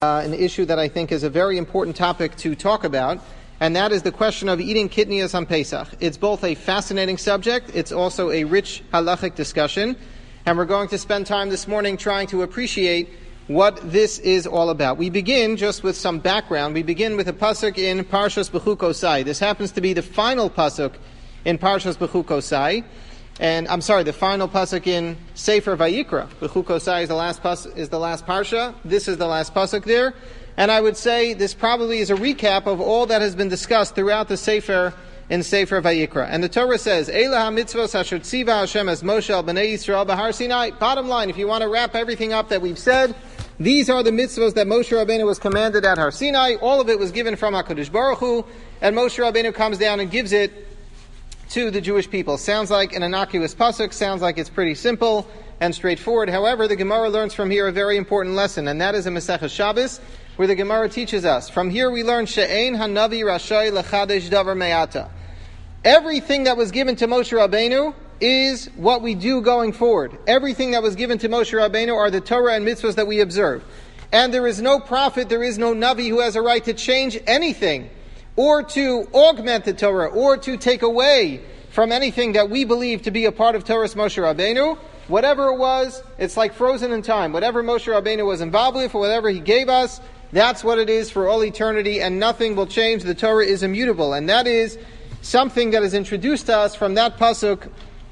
An issue that I think is a very important topic to talk about, and that is the question of eating kitniyos on Pesach. It's both a fascinating subject, it's also a rich halachic discussion, and we're going to spend time this morning trying to appreciate what this is all about. We begin just with some background. We begin with a pasuk in Parshas Bechukosai. This happens to be the final pasuk in Parshas Bechukosai. And I'm sorry, the final pasuk in Sefer Vayikra. Bechukosai is the last parsha. This is the last pasuk there. And I would say this probably is a recap of all that has been discussed throughout the Sefer in Sefer Vayikra. And the Torah says, Eila ha-mitzvos asher tziva Hashem es Moshe al bnei Yisrael b'Har Sinai. Bottom line, if you want to wrap everything up that we've said, these are the mitzvos that Moshe Rabbeinu was commanded at Har Sinai. All of it was given from HaKadosh Baruch Hu, and Moshe Rabbeinu comes down and gives it to the Jewish people. Sounds like an innocuous pasuk, sounds like it's pretty simple and straightforward. However, the Gemara learns from here a very important lesson, and that is in Maseches Shabbos, where the Gemara teaches us. From here we learn, She'ein hanavi rashai lechadesh davar me'ata. Everything that was given to Moshe Rabbeinu is what we do going forward. Everything that was given to Moshe Rabbeinu are the Torah and mitzvahs that we observe. And there is no prophet, there is no Navi who has a right to change anything, or to augment the Torah, or to take away from anything that we believe to be a part of Torah's Moshe Rabbeinu. Whatever it was, it's like frozen in time. Whatever Moshe Rabbeinu was involved with, or whatever he gave us, that's what it is for all eternity, and nothing will change. The Torah is immutable. And that is something that is introduced to us from that pasuk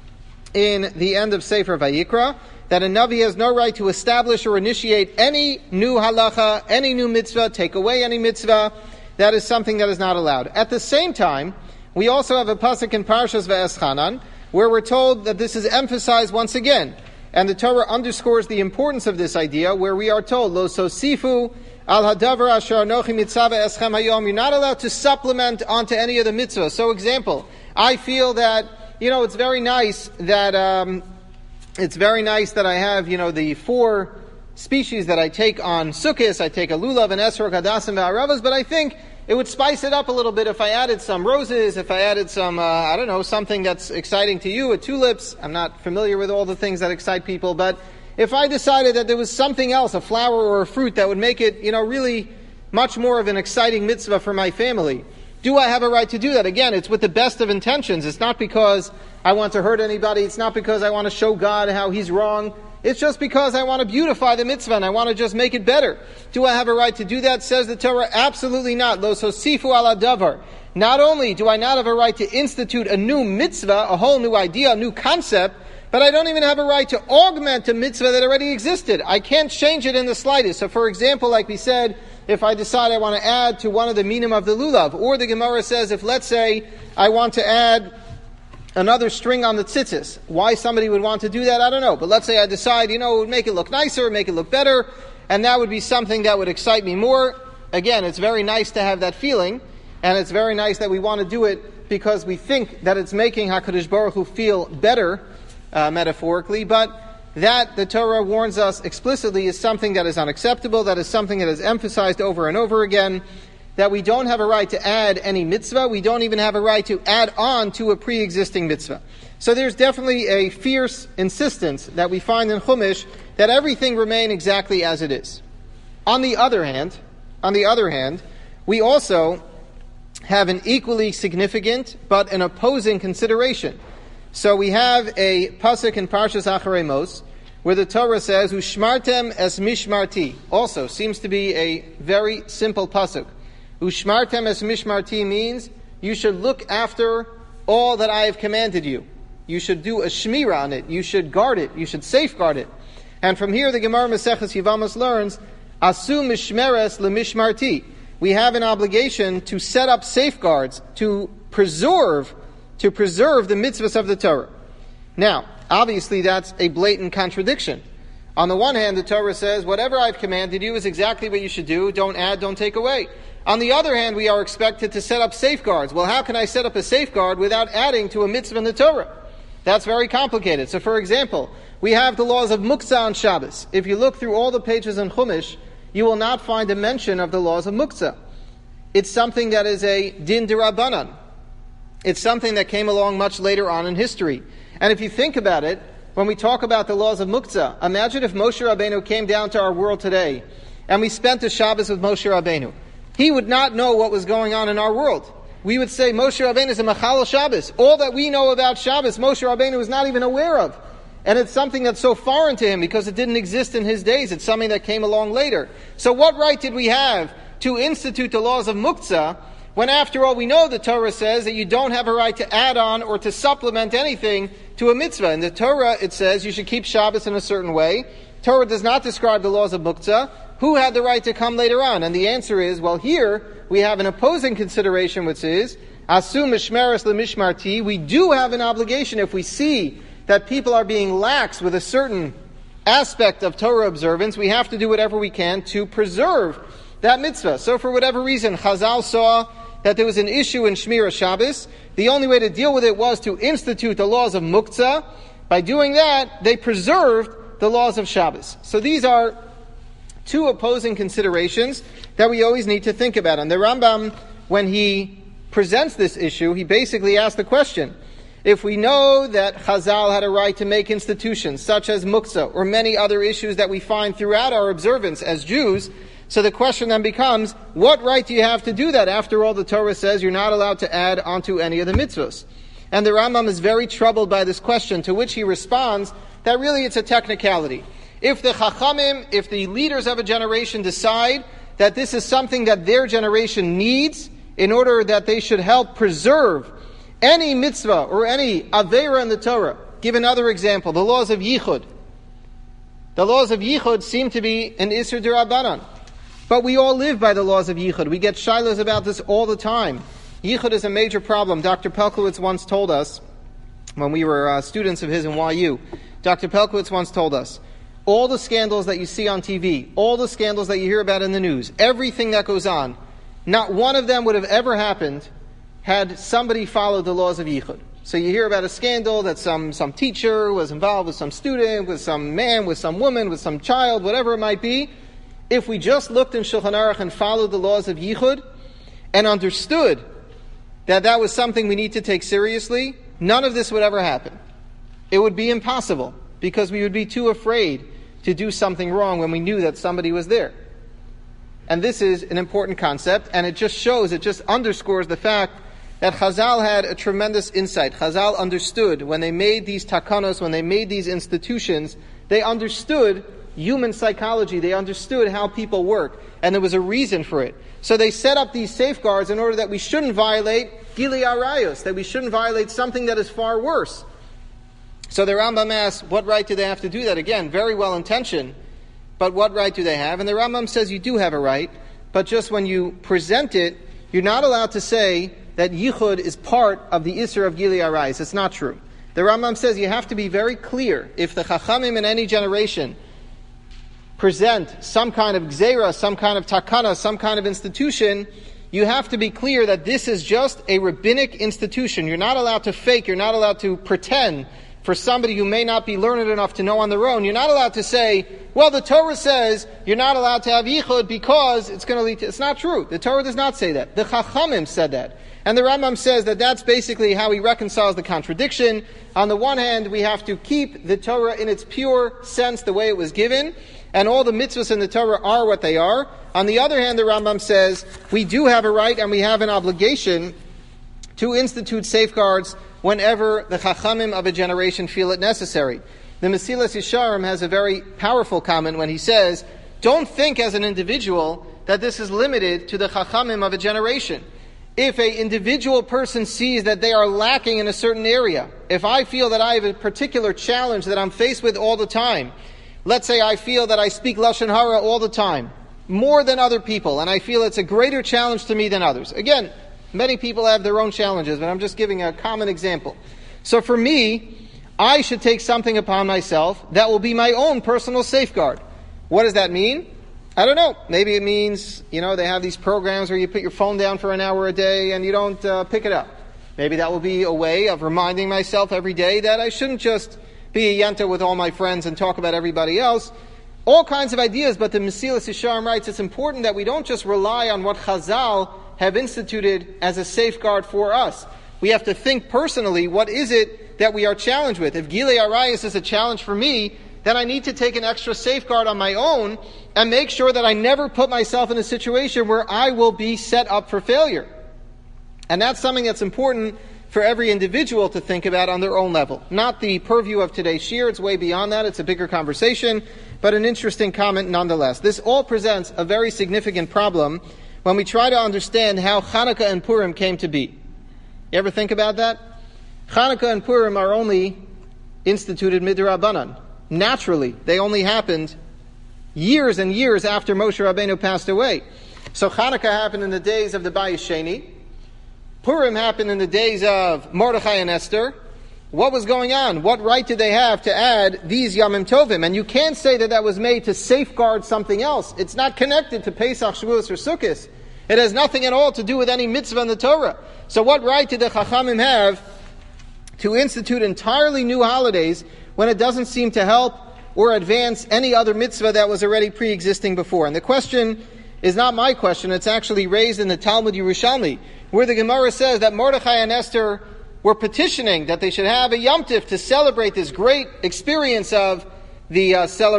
in the end of Sefer Vayikra, that a Navi has no right to establish or initiate any new halacha, any new mitzvah, take away any mitzvah. That is something that is not allowed. At the same time, we also have a pasuk in Parshas Ve'eschanan, where we're told that this is emphasized once again. And the Torah underscores the importance of this idea, where we are told, Lo sosifu al hadavar asher anochi mitzvah eschem hayom. You're not allowed to supplement onto any of the mitzvahs. So, example, I feel that, it's very nice that I have, the 4 species that I take on Sukkot. I take a lulav, an esrog, hadassim, ve'aravas, but I think it would spice it up a little bit if I added some roses, if I added some, something that's exciting to you, tulips. I'm not familiar with all the things that excite people, but if I decided that there was something else, a flower or a fruit that would make it, really much more of an exciting mitzvah for my family, do I have a right to do that? Again, it's with the best of intentions. It's not because I want to hurt anybody. It's not because I want to show God how He's wrong. It's just because I want to beautify the mitzvah and I want to just make it better. Do I have a right to do that? Says the Torah, absolutely not. Lo sosifu ala davar. Not only do I not have a right to institute a new mitzvah, a whole new idea, a new concept, but I don't even have a right to augment a mitzvah that already existed. I can't change it in the slightest. So for example, like we said, if I decide I want to add to one of the minim of the lulav, or the Gemara says, if let's say I want to add another string on the tzitzis. Why somebody would want to do that, I don't know. But let's say I decide, it would make it look nicer, make it look better, and that would be something that would excite me more. Again, it's very nice to have that feeling, and it's very nice that we want to do it because we think that it's making HaKadosh Baruch Hu feel better, metaphorically, but that, the Torah warns us explicitly, is something that is unacceptable, that is something that is emphasized over and over again, that we don't have a right to add any mitzvah, we don't even have a right to add on to a pre-existing mitzvah. So there's definitely a fierce insistence that we find in Chumash that everything remain exactly as it is. On the other hand, we also have an equally significant but an opposing consideration. So we have a pasuk in Parshas Acharei Mos, where the Torah says, Ushmartem es mishmarti. Also, seems to be a very simple pasuk. Ushmartem es mishmarti means you should look after all that I have commanded you. You should do a shmira on it. You should guard it. You should safeguard it. And from here, the Gemara Maseches Yevamos learns, Asu mishmeres lemishmarti. We have an obligation to set up safeguards, to preserve the mitzvahs of the Torah. Now, obviously that's a blatant contradiction. On the one hand, the Torah says, whatever I've commanded you is exactly what you should do. Don't add, don't take away. On the other hand, we are expected to set up safeguards. Well, how can I set up a safeguard without adding to a mitzvah in the Torah? That's very complicated. So for example, we have the laws of Muktzah on Shabbos. If you look through all the pages in Chumash, you will not find a mention of the laws of Muktzah. It's something that is a din d'Rabbanan. It's something that came along much later on in history. And if you think about it, when we talk about the laws of Muktzah, imagine if Moshe Rabbeinu came down to our world today and we spent the Shabbos with Moshe Rabbeinu. He would not know what was going on in our world. We would say Moshe Rabbeinu is a Machal Shabbos. All that we know about Shabbos, Moshe Rabbeinu was not even aware of. And it's something that's so foreign to him because it didn't exist in his days. It's something that came along later. So what right did we have to institute the laws of Muktzah when after all we know the Torah says that you don't have a right to add on or to supplement anything to a mitzvah. In the Torah it says you should keep Shabbos in a certain way. Torah does not describe the laws of Muktzah. Who had the right to come later on? And the answer is, well, here we have an opposing consideration, which is, Asu mishmeres lemishmarti. We do have an obligation if we see that people are being lax with a certain aspect of Torah observance, we have to do whatever we can to preserve that mitzvah. So for whatever reason, Chazal saw that there was an issue in Shmira Shabbos. The only way to deal with it was to institute the laws of Muktzah. By doing that, they preserved the laws of Shabbos. So these are two opposing considerations that we always need to think about. And the Rambam, when he presents this issue, he basically asks the question, if we know that Chazal had a right to make institutions such as Muktzah or many other issues that we find throughout our observance as Jews, so the question then becomes, what right do you have to do that? After all, the Torah says you're not allowed to add onto any of the mitzvahs. And the Rambam is very troubled by this question, to which he responds that really it's a technicality. If the Chachamim, if the leaders of a generation decide that this is something that their generation needs in order that they should help preserve any mitzvah or any aveira in the Torah. Give another example, the laws of Yichud. The laws of Yichud seem to be an Isser D'Rabbanan. But we all live by the laws of Yichud. We get shilas about this all the time. Yichud is a major problem. Dr. Pelkowitz once told us, when we were students of his in YU, Dr. Pelkowitz once told us, all the scandals that you see on TV, all the scandals that you hear about in the news, everything that goes on, not one of them would have ever happened had somebody followed the laws of Yichud. So you hear about a scandal that some teacher was involved with some student, with some man, with some woman, with some child, whatever it might be. If we just looked in Shulchan Aruch and followed the laws of Yichud and understood that that was something we need to take seriously, none of this would ever happen. It would be impossible because we would be too afraid to do something wrong when we knew that somebody was there. And this is an important concept, and it just underscores the fact that Chazal had a tremendous insight. Chazal understood when they made these takanos, when they made these institutions, they understood human psychology, they understood how people work, and there was a reason for it. So they set up these safeguards in order that we shouldn't violate Gili Arayos, that we shouldn't violate something that is far worse. So the Rambam asks, what right do they have to do that? Again, very well intentioned, but what right do they have? And the Rambam says you do have a right, but just when you present it, you're not allowed to say that Yichud is part of the Isser of Gili Arayos. It's not true. The Rambam says you have to be very clear. If the Chachamim in any generation present some kind of gzeira, some kind of takana, some kind of institution, you have to be clear that this is just a rabbinic institution. You're not allowed to fake, you're not allowed to pretend for somebody who may not be learned enough to know on their own. You're not allowed to say, well, the Torah says you're not allowed to have Yichud because it's going to lead to... It's not true. The Torah does not say that. The Chachamim said that. And the Rambam says that that's basically how he reconciles the contradiction. On the one hand, we have to keep the Torah in its pure sense, the way it was given, and all the mitzvahs in the Torah are what they are. On the other hand, the Rambam says we do have a right and we have an obligation to institute safeguards whenever the Chachamim of a generation feel it necessary. The Mesilas Yesharim has a very powerful comment when he says, don't think as an individual that this is limited to the Chachamim of a generation. If an individual person sees that they are lacking in a certain area, if I feel that I have a particular challenge that I'm faced with all the time, let's say I feel that I speak Lashon Hara all the time, more than other people, and I feel it's a greater challenge to me than others. Again, many people have their own challenges, but I'm just giving a common example. So for me, I should take something upon myself that will be my own personal safeguard. What does that mean? I don't know. Maybe it means, they have these programs where you put your phone down for an hour a day and you don't pick it up. Maybe that will be a way of reminding myself every day that I shouldn't just be a yenta with all my friends and talk about everybody else. All kinds of ideas, but the Mesilas Yesharim writes it's important that we don't just rely on what Chazal have instituted as a safeguard for us. We have to think personally, what is it that we are challenged with? If Gili Arayos is a challenge for me, then I need to take an extra safeguard on my own and make sure that I never put myself in a situation where I will be set up for failure. And that's something that's important for every individual to think about on their own level. Not the purview of today's shir, it's way beyond that, it's a bigger conversation, but an interesting comment nonetheless. This all presents a very significant problem when we try to understand how Hanukkah and Purim came to be. You ever think about that? Hanukkah and Purim are only instituted midrabanan. Naturally, they only happened years and years after Moshe Rabbeinu passed away. So Hanukkah happened in the days of the Bayis Sheni. Purim happened in the days of Mordechai and Esther. What was going on? What right did they have to add these Yamim Tovim? And you can't say that that was made to safeguard something else. It's not connected to Pesach, Shavuos, or Sukkot. It has nothing at all to do with any mitzvah in the Torah. So what right did the Chachamim have to institute entirely new holidays when it doesn't seem to help or advance any other mitzvah that was already pre-existing before? And the question is not my question, it's actually raised in the Talmud Yerushalmi, where the Gemara says that Mordechai and Esther were petitioning that they should have a Yom Tif to celebrate this great experience of the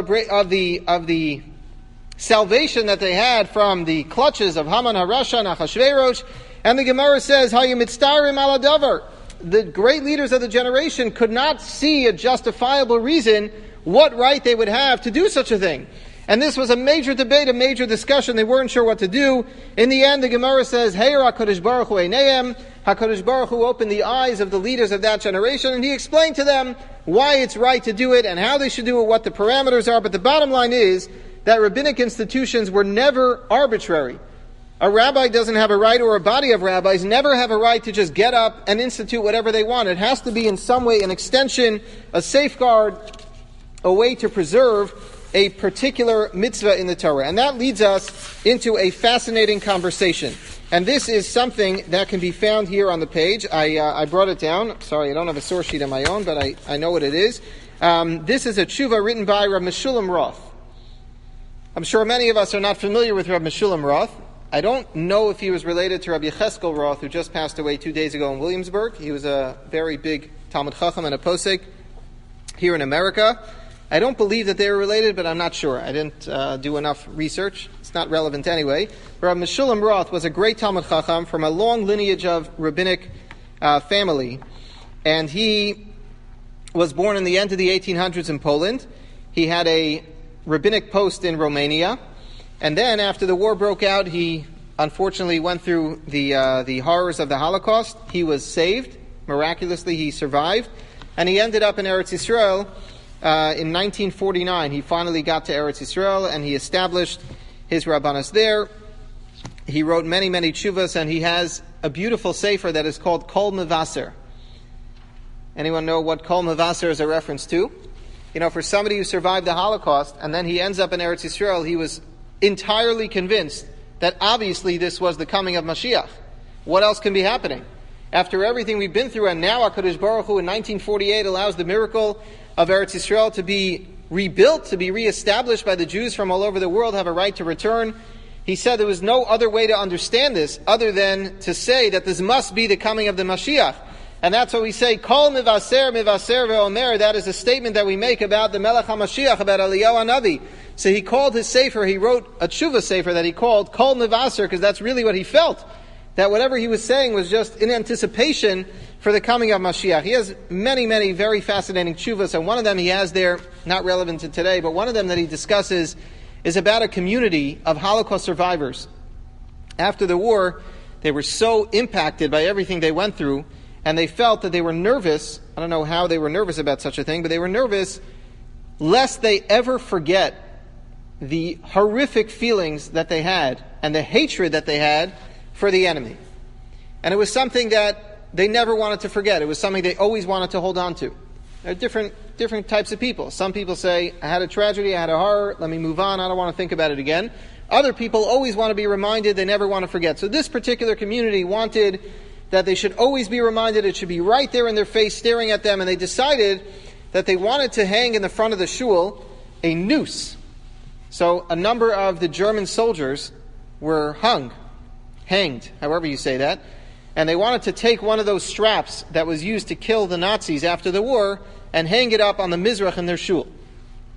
salvation that they had from the clutches of Haman HaRasha and Achashverosh. And the Gemara says, "Hayu mitztarim ala davar." The great leaders of the generation could not see a justifiable reason what right they would have to do such a thing. And this was a major debate, a major discussion. They weren't sure what to do. In the end, the Gemara says, Heir HaKadosh Baruch Hu Eineim. HaKadosh Baruch Hu opened the eyes of the leaders of that generation, and he explained to them why it's right to do it and how they should do it, what the parameters are. But the bottom line is that rabbinic institutions were never arbitrary. A rabbi doesn't have a right, or a body of rabbis never have a right to just get up and institute whatever they want. It has to be in some way an extension, a safeguard, a way to preserve a particular mitzvah in the Torah. And that leads us into a fascinating conversation. And this is something that can be found here on the page. I brought it down. Sorry, I don't have a source sheet of my own, but I know what it is. This is a tshuva written by Rav Meshulam Roth. I'm sure many of us are not familiar with Rav Meshulam Roth. I don't know if he was related to Rabbi Yecheskel Roth, who just passed away 2 days ago in Williamsburg. He was a very big Talmud Chacham and a posek here in America. I don't believe that they were related, but I'm not sure. I didn't do enough research. It's not relevant anyway. Rabbi Meshulam Roth was a great Talmud Chacham from a long lineage of rabbinic family. And he was born in the end of the 1800s in Poland. He had a rabbinic post in Romania. And then after the war broke out, he unfortunately went through the horrors of the Holocaust. He was saved. Miraculously, he survived. And he ended up in Eretz Yisrael. In 1949, he finally got to Eretz Yisrael and he established his Rabbanos there. He wrote many, many tshuvas, and he has a beautiful sefer that is called Kol Mevaser. Anyone know what Kol Mevaser is a reference to? You know, for somebody who survived the Holocaust and then he ends up in Eretz Yisrael, he was entirely convinced that obviously this was the coming of Mashiach. What else can be happening? After everything we've been through, and now HaKadosh Baruch Hu in 1948 allows the miracle of Eretz Yisrael to be rebuilt, to be reestablished by the Jews from all over the world, have a right to return. He said there was no other way to understand this other than to say that this must be the coming of the Mashiach. And that's what we say, Kol Mivaser, Mivaser Ve'omer. That is a statement that we make about the Melech HaMashiach, about Eliyahu HaNavi. So he called his sefer, he wrote a tshuva sefer that he called Kol Mivaser, because that's really what he felt. That whatever he was saying was just in anticipation for the coming of Mashiach. He has many, many very fascinating tshuvas, and one of them he has there, not relevant to today, but one of them that he discusses is about a community of Holocaust survivors. After the war, they were so impacted by everything they went through, and they felt that they were nervous. I don't know how they were nervous about such a thing, but they were nervous lest they ever forget the horrific feelings that they had and the hatred that they had for the enemy. And it was something that they never wanted to forget. It was something they always wanted to hold on to. There are different types of people. Some people say, I had a tragedy, I had a horror, let me move on, I don't want to think about it again. Other people always want to be reminded, they never want to forget. So this particular community wanted that they should always be reminded, it should be right there in their face, staring at them, and they decided that they wanted to hang in the front of the shul a noose. So a number of the German soldiers were hanged, however you say that, and they wanted to take one of those straps that was used to kill the Nazis after the war and hang it up on the Mizrach in their shul.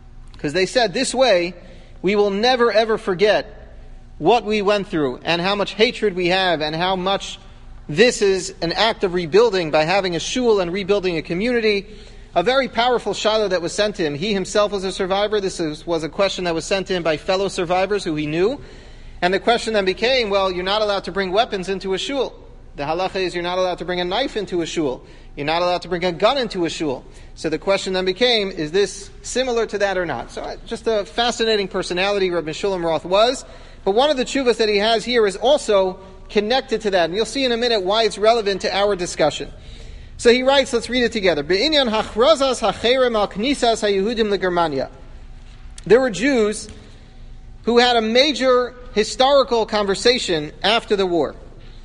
Because they said, this way, we will never ever forget what we went through and how much hatred we have and how much this is an act of rebuilding by having a shul and rebuilding a community. A very powerful shiloh that was sent to him. He himself was a survivor. This was a question that was sent to him by fellow survivors who he knew. And the question then became, well, you're not allowed to bring weapons into a shul. The halacha is you're not allowed to bring a knife into a shul. You're not allowed to bring a gun into a shul. So the question then became, is this similar to that or not? So just a fascinating personality Rabbi Shulam Roth was. But one of the tshuvas that he has here is also connected to that. And you'll see in a minute why it's relevant to our discussion. So he writes, let's read it together. Be'inyan hachrazas hacherem al knisas haYehudim leGermania. There were Jews who had a major historical conversation after the war.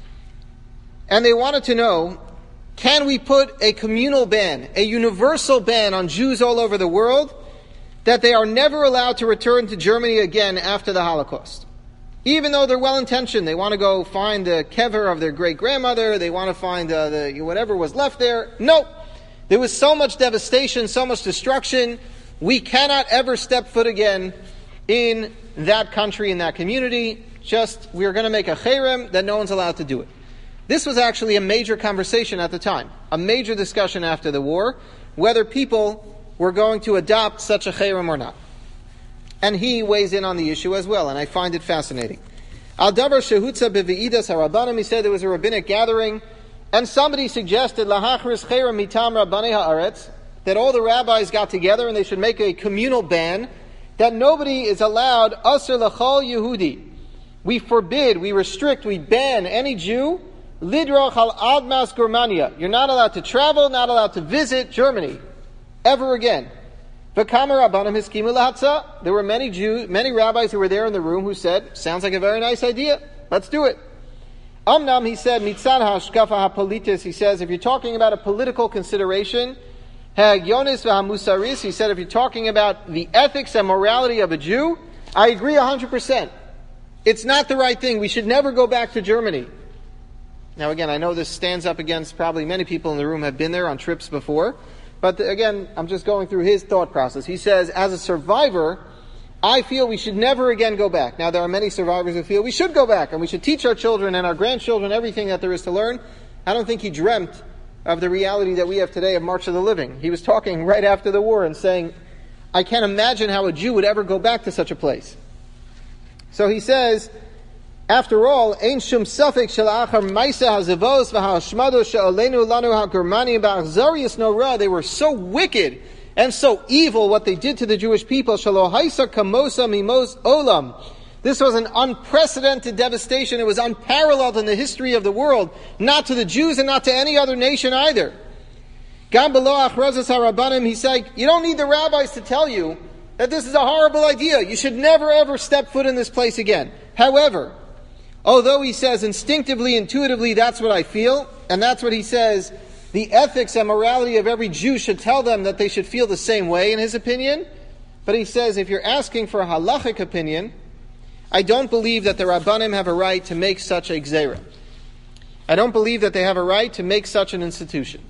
And they wanted to know, can we put a communal ban, a universal ban on Jews all over the world, that they are never allowed to return to Germany again after the Holocaust? Even though they're well-intentioned, they want to go find the kever of their great-grandmother, they want to find whatever was left there. No. There was so much devastation, so much destruction, we cannot ever step foot again in that country, in that community. Just, we're going to make a cherem that no one's allowed to do it. This was actually a major conversation at the time, a major discussion after the war, whether people were going to adopt such a cherem or not. And he weighs in on the issue as well, and I find it fascinating. Al davar shehutza b'veidas harabanim, he said there was a rabbinic gathering, and somebody suggested lahachris cherem mitam rabbanei haaretz, that all the rabbis got together and they should make a communal ban that nobody is allowed aser l'chol Yehudi. We forbid, we restrict, we ban any Jew lidrach al admas Germania. You're not allowed to travel, not allowed to visit Germany ever again. There were many rabbis who were there in the room who said, sounds like a very nice idea, let's do it. Amnam, he said, mitzad hashkafa hapolitis, he says, if you're talking about a political consideration, ha'agyonis v'hamusaris, he said, if you're talking about the ethics and morality of a Jew, I agree 100%. It's not the right thing. We should never go back to Germany. Now again, I know this stands up against probably many people in the room have been there on trips before. But again, I'm just going through his thought process. He says, as a survivor, I feel we should never again go back. Now, there are many survivors who feel we should go back and we should teach our children and our grandchildren everything that there is to learn. I don't think he dreamt of the reality that we have today of March of the Living. He was talking right after the war and saying, I can't imagine how a Jew would ever go back to such a place. So he says, after all, ein shum safek shelachar ma'aseh hazavos v'ha'ashmado she'olenu lanu ha'germani ba'achzarius nora. They were so wicked and so evil what they did to the Jewish people. Shelo haisa kamosa mimos olam. This was an unprecedented devastation. It was unparalleled in the history of the world. Not to the Jews and not to any other nation either. Gam below achrazas harabanim, he said, you don't need the rabbis to tell you that this is a horrible idea. You should never ever step foot in this place again. However, although he says instinctively, intuitively, that's what I feel, and that's what he says, the ethics and morality of every Jew should tell them that they should feel the same way in his opinion. But he says, if you're asking for a halachic opinion, I don't believe that the Rabbanim have a right to make such a gzeira. I don't believe that they have a right to make such an institution.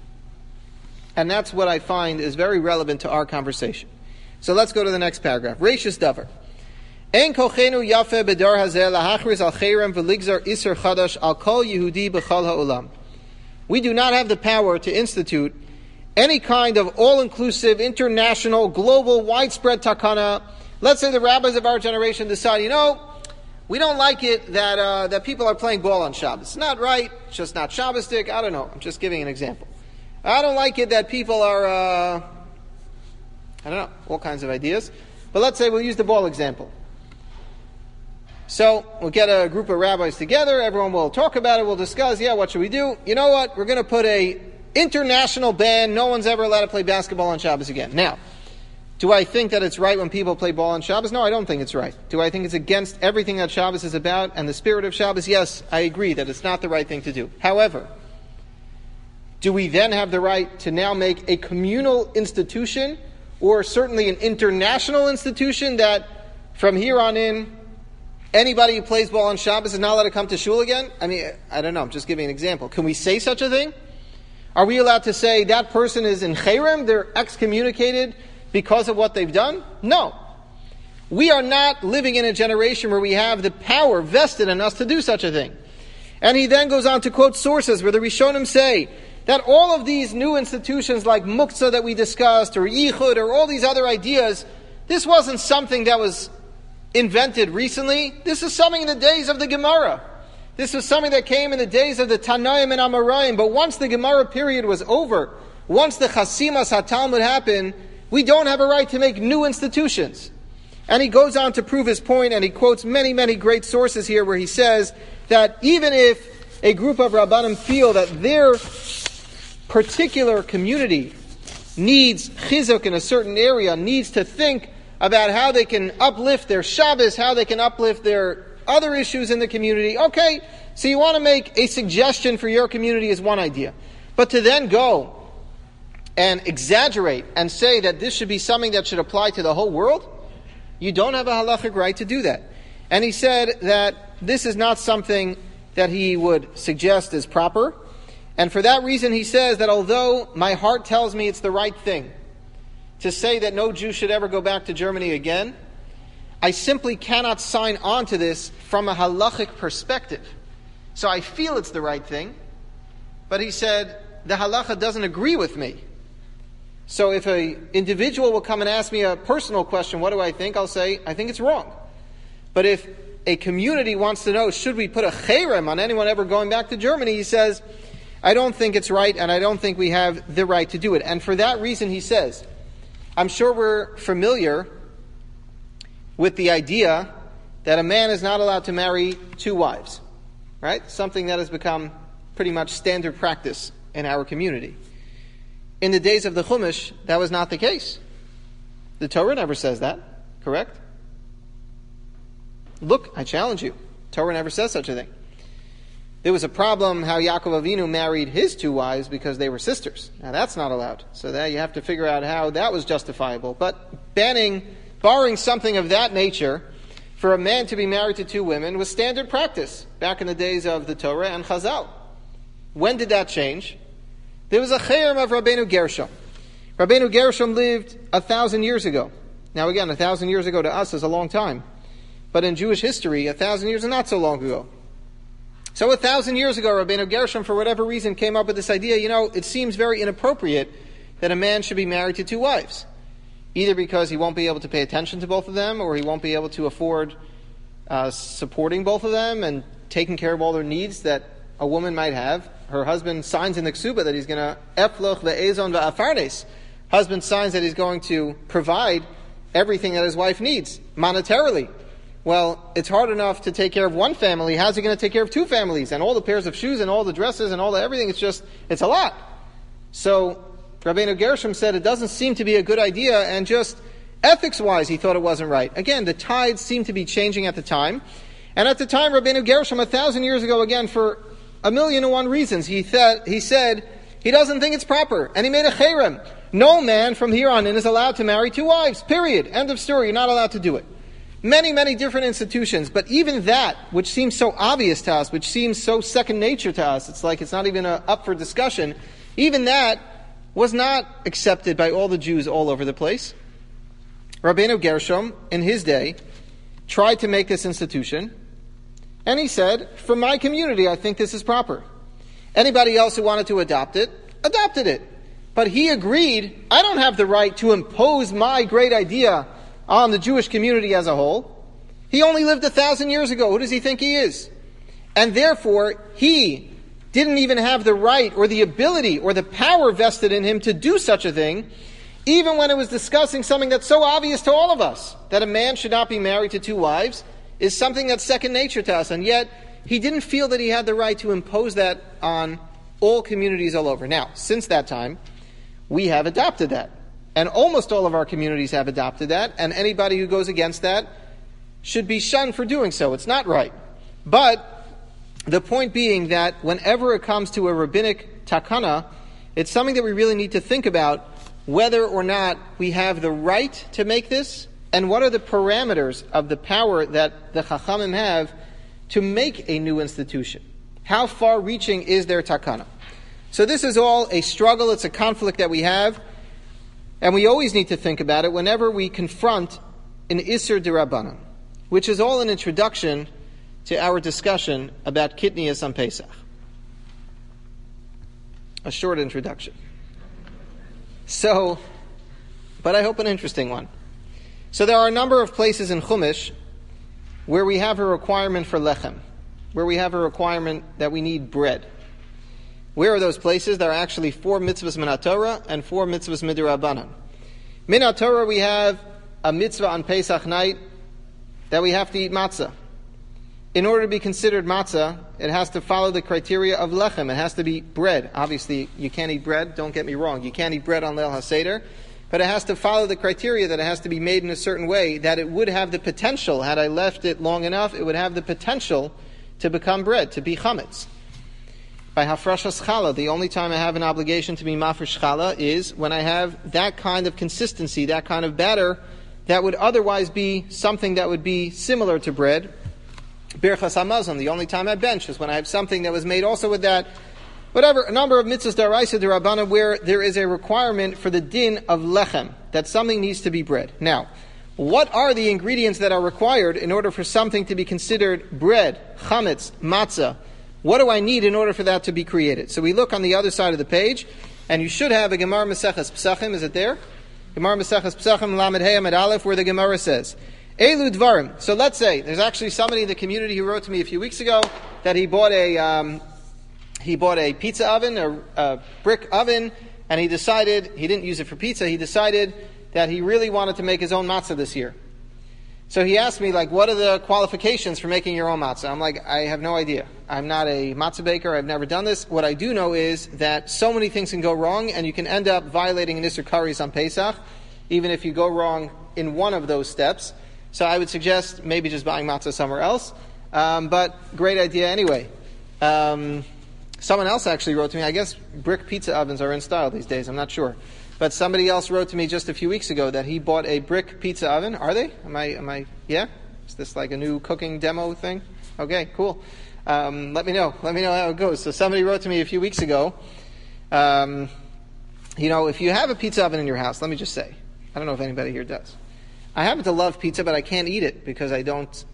And that's what I find is very relevant to our conversation. So let's go to the next paragraph. Reishis davar. En kochenu yafe bedar hazeh lahachriz al cherem v'ligzar iser chadash al kol Yehudi b'chal ha'olam. We do not have the power to institute any kind of all-inclusive, international, global, widespread takana. Let's say the rabbis of our generation decide, we don't like it that people are playing ball on Shabbos. It's not right. It's just not Shabbosdik. I don't know. I'm just giving an example. I don't like it that people are, all kinds of ideas. But let's say we'll use the ball example. So we'll get a group of rabbis together. Everyone will talk about it. We'll discuss, what should we do? You know what? We're going to put a international ban. No one's ever allowed to play basketball on Shabbos again. Now, do I think that it's right when people play ball on Shabbos? No, I don't think it's right. Do I think it's against everything that Shabbos is about and the spirit of Shabbos? Yes, I agree that it's not the right thing to do. However, do we then have the right to now make a communal institution or certainly an international institution that from here on in, anybody who plays ball on Shabbos is not allowed to come to shul again? I don't know. I'm just giving an example. Can we say such a thing? Are we allowed to say that person is in cherem, they're excommunicated because of what they've done? No. We are not living in a generation where we have the power vested in us to do such a thing. And he then goes on to quote sources where the Rishonim say that all of these new institutions like Muktzah that we discussed, or Yichud, or all these other ideas, this wasn't something that was invented recently. This is something in the days of the Gemara. This was something that came in the days of the Tanaim and Amoraim. But once the Gemara period was over, once the Chasimas HaTalmud happened, we don't have a right to make new institutions. And he goes on to prove his point, and he quotes many, many great sources here where he says that even if a group of Rabbanim feel that their particular community needs chizuk in a certain area, needs to think about how they can uplift their Shabbos, how they can uplift their other issues in the community. Okay, so you want to make a suggestion for your community is one idea. But to then go and exaggerate and say that this should be something that should apply to the whole world, you don't have a halachic right to do that. And he said that this is not something that he would suggest is proper. And for that reason he says that although my heart tells me it's the right thing to say that no Jew should ever go back to Germany again, I simply cannot sign on to this from a halachic perspective. So I feel it's the right thing, but he said the halacha doesn't agree with me. So if an individual will come and ask me a personal question, what do I think? I'll say, I think it's wrong. But if a community wants to know, should we put a cherem on anyone ever going back to Germany, he says, I don't think it's right, and I don't think we have the right to do it. And for that reason, he says, I'm sure we're familiar with the idea that a man is not allowed to marry two wives, right? Something that has become pretty much standard practice in our community. In the days of the Chumash, that was not the case. The Torah never says that, correct? Look, I challenge you. Torah never says such a thing. There was a problem how Yaakov Avinu married his two wives because they were sisters. Now that's not allowed. So that you have to figure out how that was justifiable. But barring something of that nature, for a man to be married to two women was standard practice back in the days of the Torah and Chazal. When did that change? There was a cherem of Rabbeinu Gershom. Rabbeinu Gershom lived 1,000 years ago. Now again, 1,000 years ago to us is a long time. But in Jewish history, 1,000 years is not so long ago. So 1,000 years ago, Rabbeinu Gershom, for whatever reason, came up with this idea, it seems very inappropriate that a man should be married to two wives. Either because he won't be able to pay attention to both of them, or he won't be able to afford supporting both of them and taking care of all their needs that a woman might have. Her husband signs in the ksuba that he's going to efloch ve'ezon ve'afarnes. Husband signs that he's going to provide everything that his wife needs, monetarily. Well, it's hard enough to take care of one family. How's he going to take care of two families? And all the pairs of shoes and all the dresses and all the everything, it's a lot. So, Rabbeinu Gershom said it doesn't seem to be a good idea, and just ethics-wise, he thought it wasn't right. Again, the tides seemed to be changing at the time. And at the time, Rabbeinu Gershom, 1,000 years ago, again, for 1,000,001 reasons, he said he doesn't think it's proper. And he made a cherem. No man from here on in is allowed to marry two wives, period. End of story. You're not allowed to do it. Many, many different institutions, but even that, which seems so obvious to us, which seems so second nature to us, it's like it's not even up for discussion, even that was not accepted by all the Jews all over the place. Rabbeinu Gershom, in his day, tried to make this institution, and he said, for my community, I think this is proper. Anybody else who wanted to adopt it, adopted it. But he agreed, I don't have the right to impose my great idea on the Jewish community as a whole. He only lived 1,000 years ago. Who does he think he is? And therefore, he didn't even have the right or the ability or the power vested in him to do such a thing, even when it was discussing something that's so obvious to all of us, that a man should not be married to two wives, is something that's second nature to us. And yet, he didn't feel that he had the right to impose that on all communities all over. Now, since that time, we have adopted that. And almost all of our communities have adopted that, and anybody who goes against that should be shunned for doing so. It's not right. But the point being that whenever it comes to a rabbinic takana, it's something that we really need to think about whether or not we have the right to make this, and what are the parameters of the power that the Chachamim have to make a new institution. How far-reaching is their takana? So this is all a struggle, it's a conflict that we have. And we always need to think about it whenever we confront in Isser D'Rabbanan, which is all an introduction to our discussion about Kitnius on Pesach. A short introduction. So, but I hope an interesting one. So there are a number of places in Chumash where we have a requirement for lechem, where we have a requirement that we need bread. Where are those places? There are actually 4 mitzvahs min HaTorah and 4 mitzvahs midrabanan. Min HaTorah, we have a mitzvah on Pesach night that we have to eat matzah. In order to be considered matzah, it has to follow the criteria of lechem. It has to be bread. Obviously, you can't eat bread. Don't get me wrong. You can't eat bread on Leil HaSeder. But it has to follow the criteria that it has to be made in a certain way that it would have the potential, had I left it long enough, it would have the potential to become bread, to be chametz. By hafrashas challah, the only time I have an obligation to be mafresh challah is when I have that kind of consistency, that kind of batter, that would otherwise be something that would be similar to bread. Birchas hamazon, the only time I bench is when I have something that was made also with that. Whatever, a number of mitzvahs d'oraisa d'Rabbana where there is a requirement for the din of lechem, that something needs to be bread. Now, what are the ingredients that are required in order for something to be considered bread, chametz, matzah? What do I need in order for that to be created? So we look on the other side of the page, and you should have a Gemara Maseches Pesachim. Is it there? Gemara Maseches Pesachim Lamed Hey Amud Aleph, where the Gemara says, Elu Dvarim. So let's say there's actually somebody in the community who wrote to me a few weeks ago that he bought a pizza oven, a brick oven, and he decided he didn't use it for pizza. He decided that he really wanted to make his own matzah this year. So he asked me, what are the qualifications for making your own matzah? I'm like, I have no idea. I'm not a matzah baker. I've never done this. What I do know is that so many things can go wrong, and you can end up violating an Isser Karis on Pesach, even if you go wrong in one of those steps. So I would suggest maybe just buying matzah somewhere else. But great idea anyway. Someone else actually wrote to me, I guess brick pizza ovens are in style these days, I'm not sure. But somebody else wrote to me just a few weeks ago that he bought a brick pizza oven. Are they? Am I, yeah? Is this like a new cooking demo thing? Okay, cool. Let me know how it goes. So somebody wrote to me a few weeks ago, if you have a pizza oven in your house, let me just say, I don't know if anybody here does. I happen to love pizza, but I can't eat it because I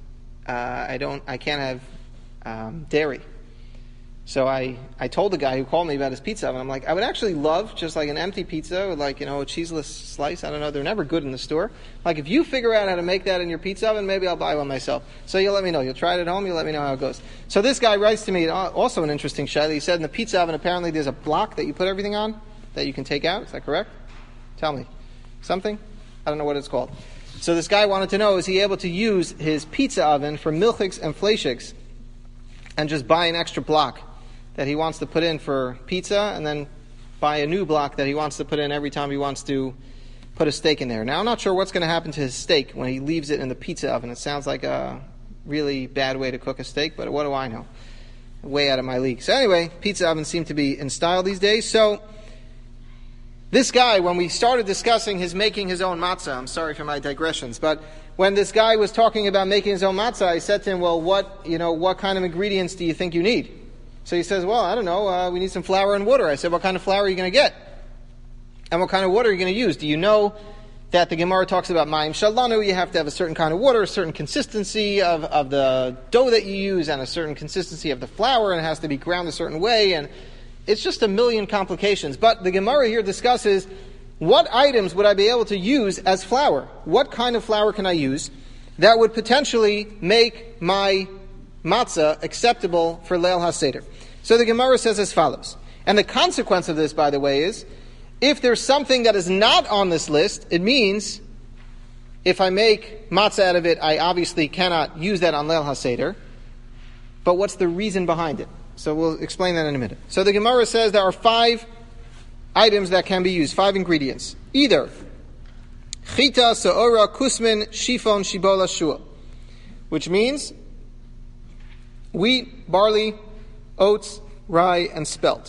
can't have dairy. So I told the guy who called me about his pizza oven, I'm like, I would actually love just like an empty pizza with a cheeseless slice. I don't know, they're never good in the store. Like if you figure out how to make that in your pizza oven, maybe I'll buy one myself. So you'll let me know. You'll try it at home, you'll let me know how it goes. So this guy writes to me, also an interesting shayla. He said in the pizza oven apparently there's a block that you put everything on that you can take out. Is that correct? Tell me. Something? I don't know what it's called. So this guy wanted to know, is he able to use his pizza oven for milchiks and fleishiks and just buy an extra block that he wants to put in for pizza, and then buy a new block that he wants to put in every time he wants to put a steak in there. Now, I'm not sure what's going to happen to his steak when he leaves it in the pizza oven. It sounds like a really bad way to cook a steak, but what do I know? Way out of my league. So anyway, pizza ovens seem to be in style these days. So this guy, when we started discussing his making his own matzah, I'm sorry for my digressions, but when this guy was talking about making his own matzah, I said to him, well, what kind of ingredients do you think you need? So he says, well, I don't know, we need some flour and water. I said, what kind of flour are you going to get? And what kind of water are you going to use? Do you know that the Gemara talks about mayim shalanu? You have to have a certain kind of water, a certain consistency of the dough that you use, and a certain consistency of the flour, and it has to be ground a certain way, and it's just a million complications. But the Gemara here discusses, what items would I be able to use as flour? What kind of flour can I use that would potentially make my matzah acceptable for Leil HaSeder? So the Gemara says as follows. And the consequence of this, by the way, is if there's something that is not on this list, it means if I make matzah out of it, I obviously cannot use that on Leil HaSeder. But what's the reason behind it? So we'll explain that in a minute. So the Gemara says there are 5 items that can be used, 5 ingredients. Either chita, se'ora, kusmin, shifon, shibola, shua, which means wheat, barley, oats, rye, and spelt.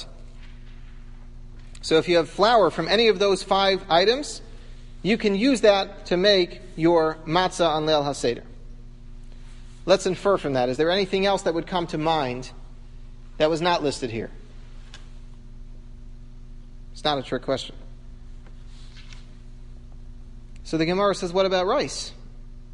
So if you have flour from any of those 5 items, you can use that to make your matzah on Leil HaSeder. Let's infer from that. Is there anything else that would come to mind that was not listed here? It's not a trick question. So the Gemara says, what about rice?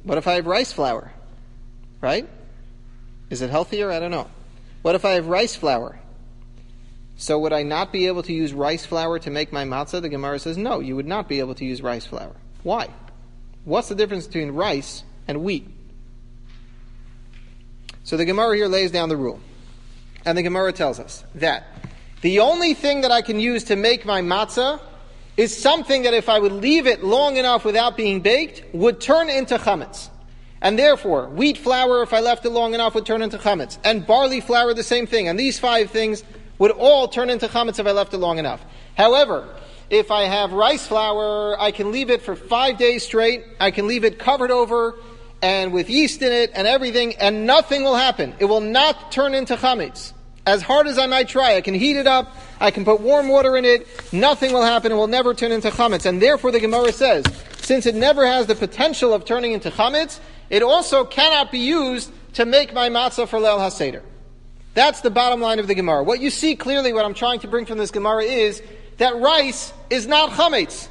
What if I have rice flour? Right? Is it healthier? I don't know. What if I have rice flour? So would I not be able to use rice flour to make my matzah? The Gemara says, no, you would not be able to use rice flour. Why? What's the difference between rice and wheat? So the Gemara here lays down the rule. And the Gemara tells us that the only thing that I can use to make my matzah is something that if I would leave it long enough without being baked, would turn into chametz. And therefore, wheat flour, if I left it long enough, would turn into chametz. And barley flour, the same thing. And these 5 things would all turn into chametz if I left it long enough. However, if I have rice flour, I can leave it for 5 days straight. I can leave it covered over and with yeast in it and everything, and nothing will happen. It will not turn into chametz. As hard as I might try, I can heat it up, I can put warm water in it, nothing will happen, it will never turn into chametz. And therefore the Gemara says, since it never has the potential of turning into chametz, it also cannot be used to make my matzah for Leil HaSeder. That's the bottom line of the Gemara. What you see clearly, what I'm trying to bring from this Gemara is that rice is not chametz.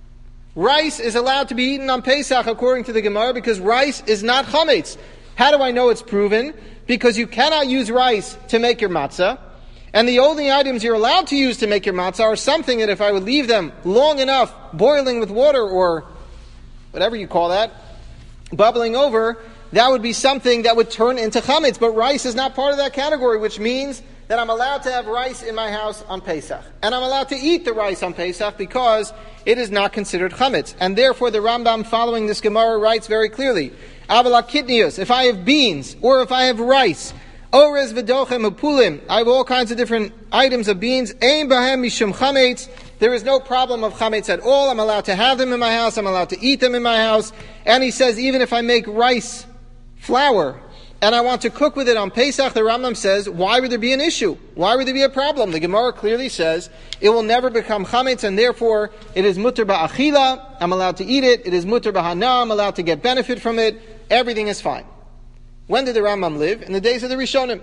Rice is allowed to be eaten on Pesach according to the Gemara because rice is not chametz. How do I know it's proven? Because you cannot use rice to make your matzah, and the only items you're allowed to use to make your matzah are something that if I would leave them long enough, boiling with water or whatever you call that, bubbling over, that would be something that would turn into chametz. But rice is not part of that category, which means that I'm allowed to have rice in my house on Pesach. And I'm allowed to eat the rice on Pesach because it is not considered chametz. And therefore the Rambam following this Gemara writes very clearly, Avala kitnius, if I have beans, or if I have rice, orez v'dochem upulim, I have all kinds of different items of beans, ein bahem mishum chametz, there is no problem of chametz at all, I'm allowed to have them in my house, I'm allowed to eat them in my house, and he says even if I make rice flour, and I want to cook with it on Pesach, the Rambam says, why would there be an issue? Why would there be a problem? The Gemara clearly says, it will never become chametz, and therefore, it is mutter ba'achila, I'm allowed to eat it, it is mutter ba'hana, I'm allowed to get benefit from it, everything is fine. When did the Rambam live? In the days of the Rishonim.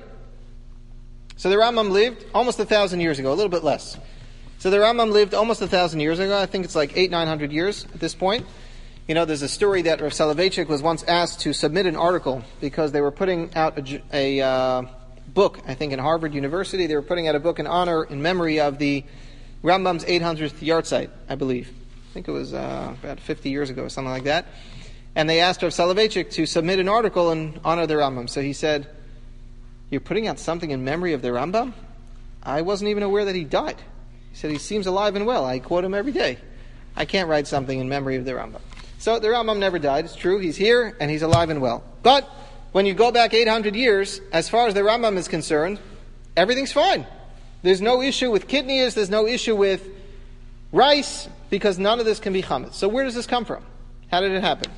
So the Rambam lived almost 1,000 years ago, a little bit less. So the Rambam lived almost 1,000 years ago, I think it's like 800-900 years at this point. You know, there's a story that Rav Soloveitchik was once asked to submit an article because they were putting out a book, I think in Harvard University, they were putting out a book in honor, in memory of the Rambam's 800th yahrzeit, I believe. I think it was about 50 years ago or something like that. And they asked Rav Soloveitchik to submit an article in honor of the Rambam. So he said, you're putting out something in memory of the Rambam? I wasn't even aware that he died. He said, he seems alive and well. I quote him every day. I can't write something in memory of the Rambam. So the Rambam never died, it's true, he's here, and he's alive and well. But when you go back 800 years, as far as the Rambam is concerned, everything's fine. There's no issue with kidneys, there's no issue with rice, because none of this can be chametz. So where does this come from? How did it happen?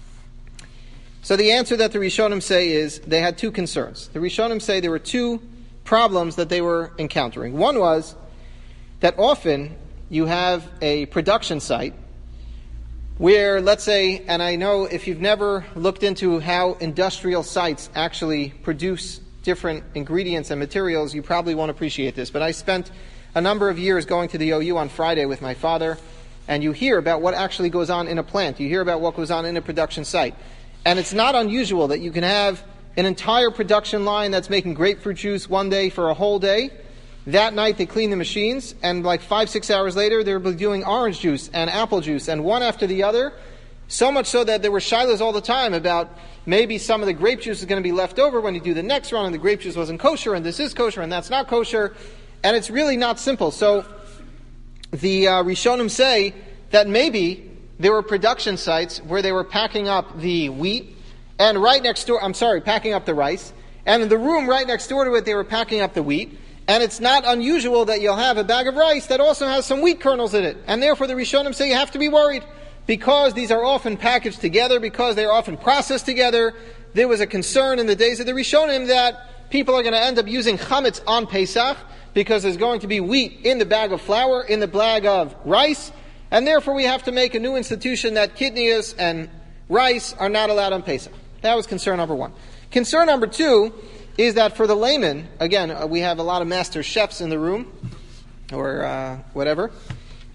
So the answer that the Rishonim say is, they had 2 concerns. The Rishonim say there were 2 problems that they were encountering. One was that often you have a production site where, let's say, and I know if you've never looked into how industrial sites actually produce different ingredients and materials, you probably won't appreciate this. But I spent a number of years going to the OU on Friday with my father, and you hear about what actually goes on in a plant. You hear about what goes on in a production site. And it's not unusual that you can have an entire production line that's making grapefruit juice one day for a whole day. That night they clean the machines, and like 5-6 hours later they're doing orange juice and apple juice, and one after the other. So much so that there were shilas all the time about maybe some of the grape juice is going to be left over when you do the next run, and the grape juice wasn't kosher, and this is kosher, and that's not kosher. And it's really not simple. So the Rishonim say that maybe there were production sites where they were packing up the wheat, and right next door, packing up the rice, and in the room right next door to it they were packing up the wheat. And it's not unusual that you'll have a bag of rice that also has some wheat kernels in it. And therefore the Rishonim say you have to be worried. Because these are often packaged together, because they are often processed together, there was a concern in the days of the Rishonim that people are going to end up using chametz on Pesach because there's going to be wheat in the bag of flour, in the bag of rice. And therefore we have to make a new institution that kidneys and rice are not allowed on Pesach. That was concern number 1. Concern number 2 is that for the layman, again, we have a lot of master chefs in the room, or whatever.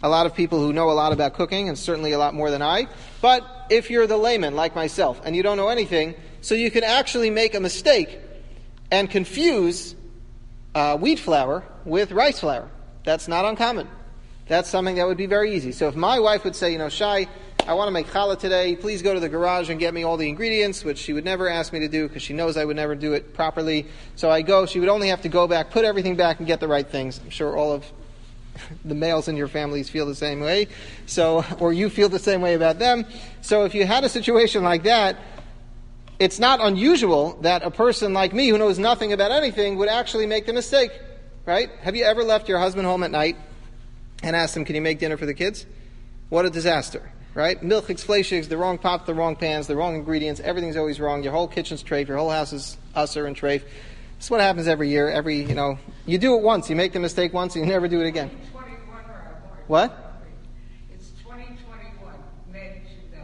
a lot of people who know a lot about cooking, and certainly a lot more than I. But if you're the layman like myself and you don't know anything, so you can actually make a mistake and confuse wheat flour with rice flour. That's not uncommon. That's something that would be very easy. So if my wife would say, Shai, I want to make challah today, please go to the garage and get me all the ingredients, which she would never ask me to do because she knows I would never do it properly. So I go, she would only have to go back, put everything back and get the right things. I'm sure all of the males in your families feel the same way. So, or you feel the same way about them. So if you had a situation like that, it's not unusual that a person like me who knows nothing about anything would actually make the mistake, right? Have you ever left your husband home at night and asked him, can you make dinner for the kids? What a disaster, right? Milchiks, fleischiks, the wrong pots, the wrong pans, the wrong ingredients, everything's always wrong. Your whole kitchen's treif, your whole house is usser and treif. This is what happens every year. You do it once, you make the mistake once, and you never do it again. What? It's 2021. Men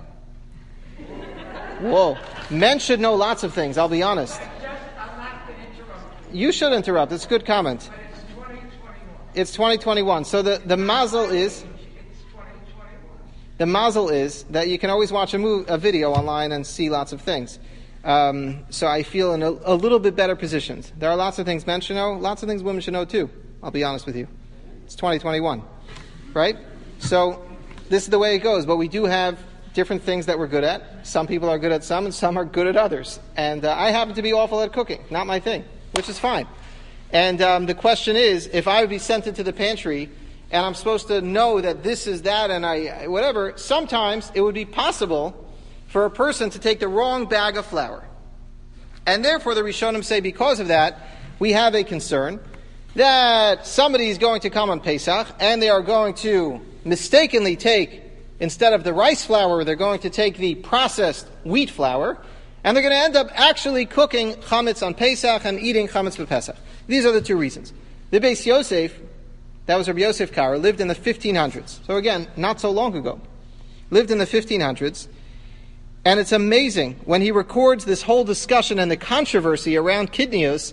should know. Whoa. Men should know lots of things, I'll be honest. I'm not going to interrupt. You should interrupt. It's a good comment. But it's 2021. It's 2021. So the mazel is... It's 2021. The mazel is that you can always watch a video online and see lots of things. So I feel in a little bit better positioned. There are lots of things men should know, lots of things women should know too. I'll be honest with you. It's 2021, right? So this is the way it goes. But we do have different things that we're good at. Some people are good at some and some are good at others. And I happen to be awful at cooking. Not my thing, which is fine. And the question is, if I would be sent into the pantry and I'm supposed to know that this is that and whatever, sometimes it would be possible for a person to take the wrong bag of flour. And therefore the Rishonim say because of that, we have a concern that somebody is going to come on Pesach and they are going to mistakenly take, instead of the rice flour, they're going to take the processed wheat flour, and they're going to end up actually cooking chametz on Pesach and eating chametz b'Pesach. These are the two reasons. The Beis Yosef, that was Rabbi Yosef Karo, lived in the 1500s. So again, not so long ago. Lived in the 1500s. And it's amazing when he records this whole discussion and the controversy around kidneys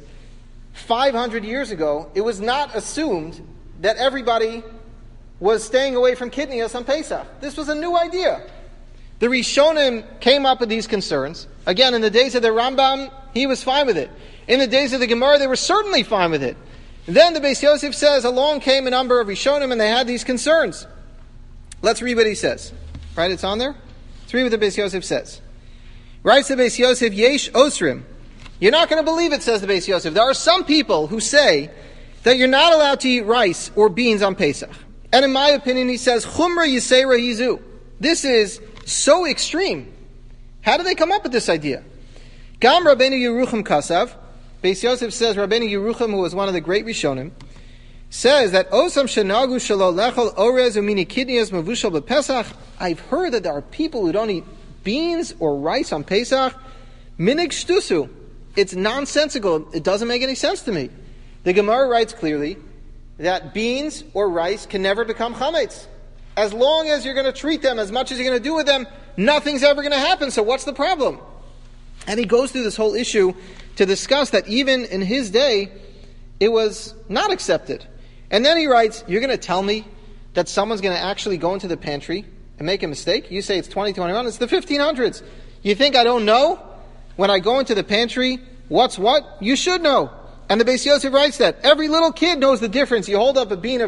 500 years ago. It was not assumed that everybody was staying away from kidneys on Pesach. This was a new idea. The Rishonim came up with these concerns. Again, in the days of the Rambam, he was fine with it. In the days of the Gemara, they were certainly fine with it. Then the Beis Yosef says, along came a number of Rishonim and they had these concerns. Let's read what he says. Right, it's on there? Let's read what the Beis Yosef says. Writes the Beis Yosef, Yesh Osrim. You're not going to believe it, says the Beis Yosef. There are some people who say that you're not allowed to eat rice or beans on Pesach. And in my opinion, he says, Chumra Yisera Yizu. This is so extreme. How did they come up with this idea? Gam Rabbeinu Yerucham Kasav. Beis Yosef says, Rabbeinu Yerucham, who was one of the great Rishonim, says that Osam Shenagu Shalo Lechol Orez Umini Kidneyas Mavushal BePesach. I've heard that there are people who don't eat beans or rice on Pesach. Minig Shtusu. It's nonsensical. It doesn't make any sense to me. The Gemara writes clearly that beans or rice can never become chametz. As long as you're going to treat them as much as you're going to do with them, nothing's ever going to happen. So what's the problem? And he goes through this whole issue to discuss that even in his day, it was not accepted. And then he writes, you're going to tell me that someone's going to actually go into the pantry and make a mistake? You say it's 2021, it's the 1500s. You think I don't know? When I go into the pantry, what's what? You should know. And the Beis Yosef writes that. Every little kid knows the difference. You hold up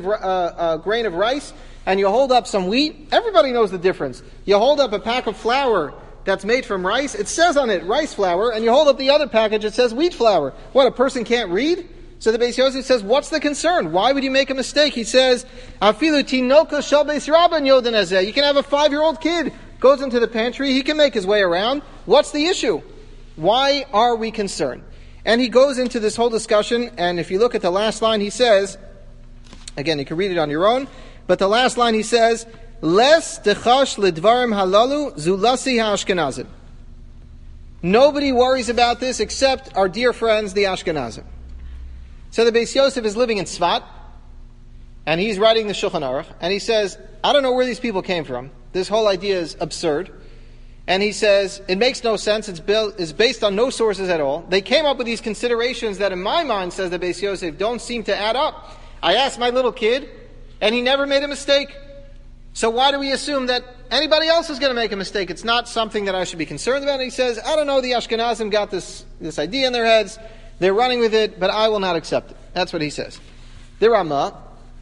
a grain of rice, and you hold up some wheat. Everybody knows the difference. You hold up a pack of flour that's made from rice. It says on it, rice flour, and you hold up the other package, it says wheat flour. What, a person can't read? So the Beis Yosef says, what's the concern? Why would you make a mistake? He says, Afilu tinoka shel beis rabban yoden hazeh. You can have a 5-year-old kid, goes into the pantry, he can make his way around. What's the issue? Why are we concerned? And he goes into this whole discussion, and if you look at the last line, he says, again, you can read it on your own, but the last line he says, Les dechash lidvarim halalu zulasi ha'ashkenazim. Nobody worries about this except our dear friends, the Ashkenazim. So the Beis Yosef is living in Tzfat, and he's writing the Shulchan Aruch, and he says, I don't know where these people came from. This whole idea is absurd. And he says, it makes no sense, it's based on no sources at all. They came up with these considerations that in my mind, says the Beis Yosef, don't seem to add up. I asked my little kid, and he never made a mistake. So why do we assume that anybody else is going to make a mistake? It's not something that I should be concerned about. And he says, I don't know, the Ashkenazim got this idea in their heads. They're running with it, but I will not accept it. That's what he says. The Ramah,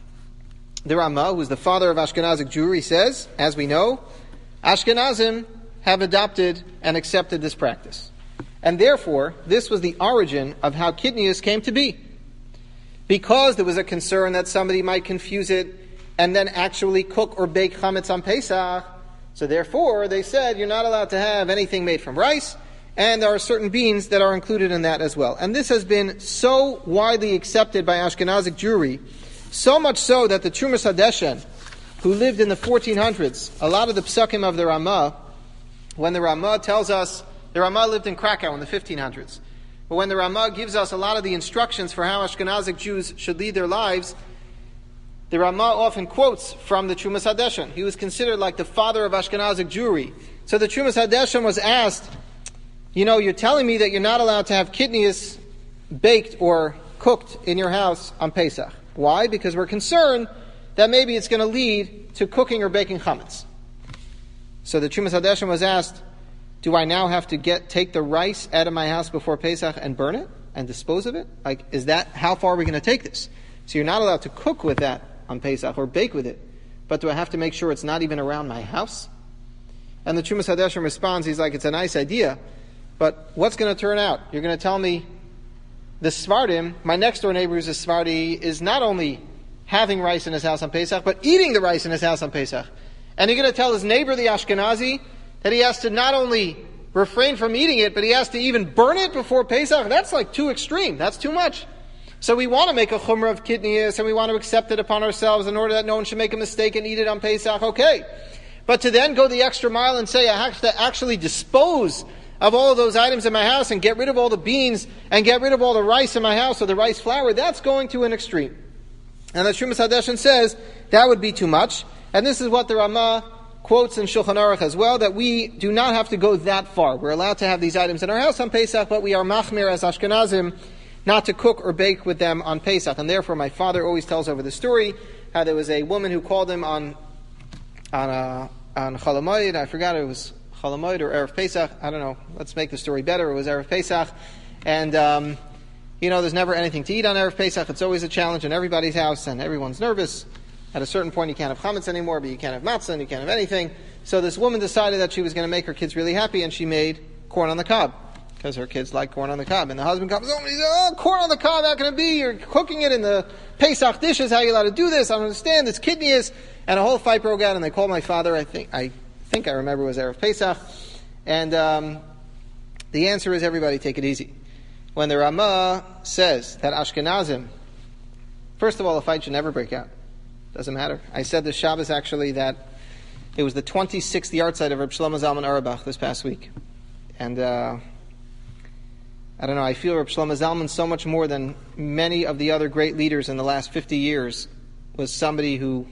who's the father of Ashkenazic Jewry, says, as we know, Ashkenazim have adopted and accepted this practice. And therefore, this was the origin of how Kitnius came to be. Because there was a concern that somebody might confuse it and then actually cook or bake chametz on Pesach. So therefore, they said, you're not allowed to have anything made from rice, and there are certain beans that are included in that as well. And this has been so widely accepted by Ashkenazic Jewry, so much so that the Trumas Hadeshen, who lived in the 1400s, a lot of the psukim of the Ramah, when the Ramah tells us, the Ramah lived in Krakow in the 1500s, but when the Ramah gives us a lot of the instructions for how Ashkenazic Jews should lead their lives, the Ramah often quotes from the Trumas Hadeshen. He was considered like the father of Ashkenazic Jewry. So the Trumas Hadeshen was asked, you're telling me that you're not allowed to have kitnius baked or cooked in your house on Pesach. Why? Because we're concerned that maybe it's going to lead to cooking or baking chametz. So the Trumas Hadeshen was asked, do I now have to take the rice out of my house before Pesach and burn it and dispose of it? How far are we going to take this? So you're not allowed to cook with that on Pesach or bake with it, but do I have to make sure it's not even around my house? And the Trumas Hadeshen responds, he's like, it's a nice idea, but what's going to turn out? You're going to tell me the Svardim, my next door neighbor who's a Svardi, is not only having rice in his house on Pesach, but eating the rice in his house on Pesach. And you're going to tell his neighbor, the Ashkenazi, that he has to not only refrain from eating it, but he has to even burn it before Pesach. That's like too extreme. That's too much. So we want to make a chumrah of kitnius, and we want to accept it upon ourselves in order that no one should make a mistake and eat it on Pesach. Okay. But to then go the extra mile and say, I have to actually dispose of all of those items in my house and get rid of all the beans and get rid of all the rice in my house or the rice flour, that's going to an extreme. And the Trumas Hadeshen says that would be too much. And this is what the Ramah quotes in Shulchan Aruch as well, that we do not have to go that far. We're allowed to have these items in our house on Pesach, but we are machmir as Ashkenazim not to cook or bake with them on Pesach. And therefore my father always tells over the story how there was a woman who called him on Chol Hamoed. I forgot it was Chol Hamoed or Erev Pesach. I don't know. Let's make the story better. It was Erev Pesach. And, there's never anything to eat on Erev Pesach. It's always a challenge in everybody's house, and everyone's nervous. At a certain point, you can't have chametz anymore, but you can't have matzah, and you can't have anything. So this woman decided that she was going to make her kids really happy, and she made corn on the cob, because her kids like corn on the cob. And the husband comes home and he says, corn on the cob, how can it be? You're cooking it in the Pesach dishes. How are you allowed to do this? I don't understand. This kitnius. And a whole fight broke out, and they called my father. I think I remember it was Erev Pesach. And the answer is, everybody take it easy. When the Ramah says that Ashkenazim, first of all, a fight should never break out. Doesn't matter. I said this Shabbos actually that it was the 26th yard site of Reb Shlomo Zalman Auerbach this past week. And I don't know, I feel Reb Shlomo Zalman so much more than many of the other great leaders in the last 50 years was somebody who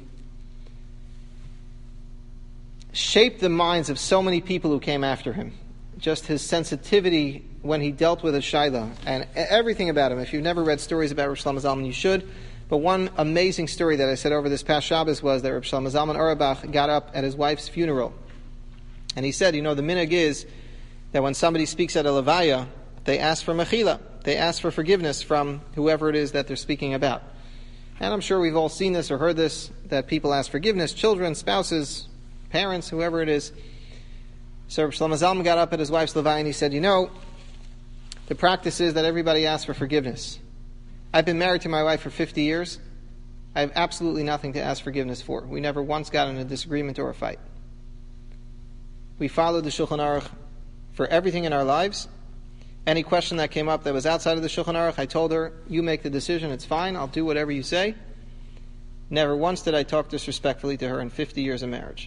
shaped the minds of so many people who came after him. Just his sensitivity when he dealt with a shaila and everything about him. If you've never read stories about Reb Shlomo Zalman, you should. But one amazing story that I said over this past Shabbos was that Reb Shlomo Zalman Auerbach got up at his wife's funeral. And he said, the minhag is that when somebody speaks at a levaya, they ask for mechila. They ask for forgiveness from whoever it is that they're speaking about. And I'm sure we've all seen this or heard this, that people ask forgiveness, children, spouses, parents, whoever it is. So Reb Shlomo Zalman got up at his wife's levaya and he said, the practice is that everybody asks for forgiveness. I've been married to my wife for 50 years. I have absolutely nothing to ask forgiveness for. We never once got in a disagreement or a fight. We followed the Shulchan Aruch for everything in our lives. Any question that came up that was outside of the Shulchan Aruch, I told her, you make the decision, it's fine, I'll do whatever you say. Never once did I talk disrespectfully to her in 50 years of marriage.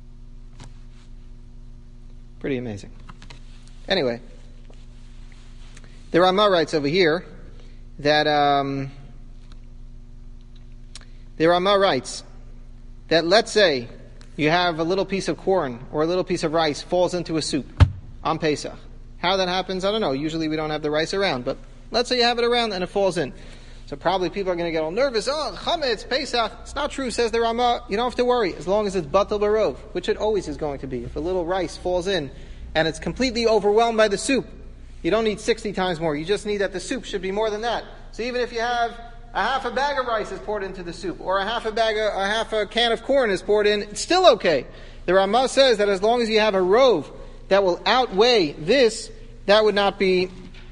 Pretty amazing. Anyway, the Ramah writes over here that let's say you have a little piece of corn or a little piece of rice falls into a soup on Pesach. How that happens, I don't know. Usually we don't have the rice around, but let's say you have it around and it falls in. So probably people are going to get all nervous. Oh, chametz, Pesach. It's not true, says the Rama. You don't have to worry, as long as it's batal barov, which it always is going to be. If a little rice falls in and it's completely overwhelmed by the soup, you don't need 60 times more. You just need that the soup should be more than that. So even if you have a half a bag of rice is poured into the soup, or a half a can of corn is poured in, it's still okay. The Rama says that as long as you have a rove that will outweigh this, that would not be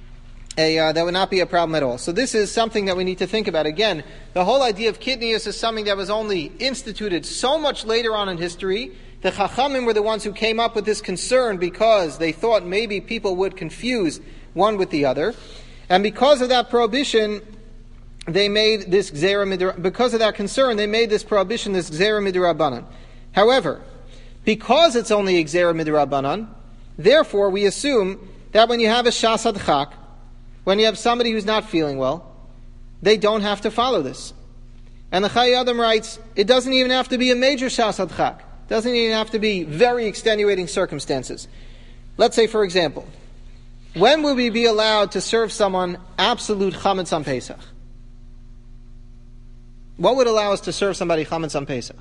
a problem at all. So this is something that we need to think about. Again, the whole idea of kitnius is something that was only instituted so much later on in history. The Chachamim were the ones who came up with this concern because they thought maybe people would confuse one with the other. And because of that prohibition, they made this gzeira midrabanan. Because of that concern, they made this prohibition, this gzeira midrabanan. However, because it's only a gzeira midrabanan, therefore we assume that when you have a shas hadchak, when you have somebody who's not feeling well, they don't have to follow this. And the Chayei Adam writes, it doesn't even have to be a major shas hadchak. It doesn't even have to be very extenuating circumstances. Let's say, for example, when will we be allowed to serve someone absolute chametz on Pesach? What would allow us to serve somebody chametz on Pesach?